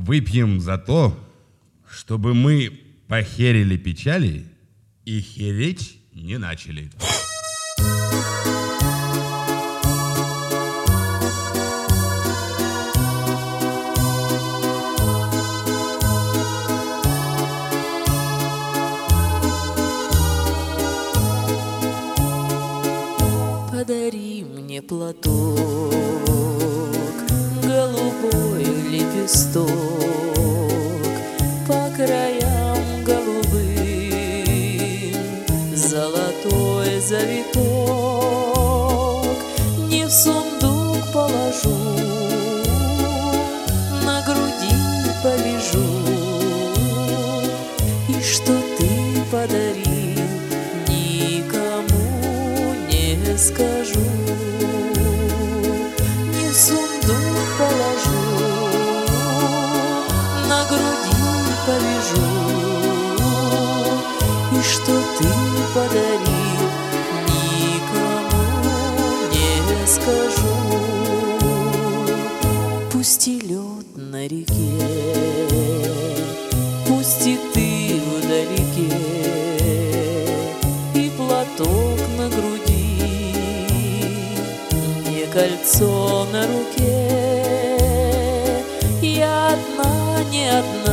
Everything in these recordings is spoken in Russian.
Выпьем за то, чтобы мы похерили печали и хереть не начали. Подари мне платок, голубой лепесток, по краям голубым золотой завиток. Не в сундук положу, на груди повяжу, и что ты подарил, никому не скажу. Не в сундук положу, на груди повяжу, и что ты подарил, никому не скажу. Пусть и лед на реке, пусть и ты вдалеке, и платок на груди, не кольцо на руке. Я одна, не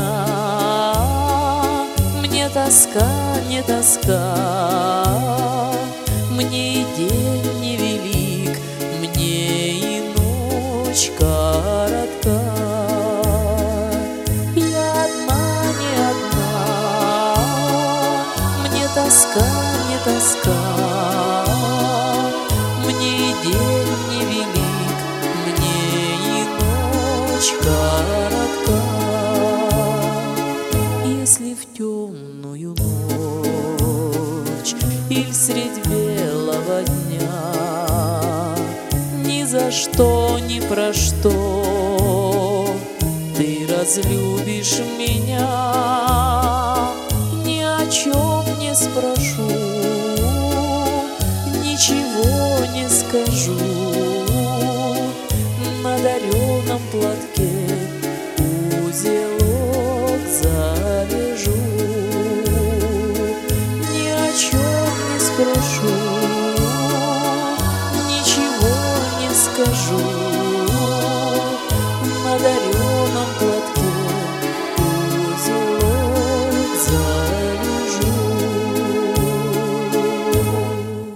одна, мне тоска, не тоска, мне и день невелик, мне и ночь коротка. Я одна, не одна, мне тоска, не тоска, мне и день невелик, мне и ночь коротка. Если в темную ночь или средь белого дня, ни за что, ни про что ты разлюбишь меня, ни о чем не спрошу, ничего не скажу, на дареном платке узелок завяжу. Ни о чем не спрошу, ничего не скажу,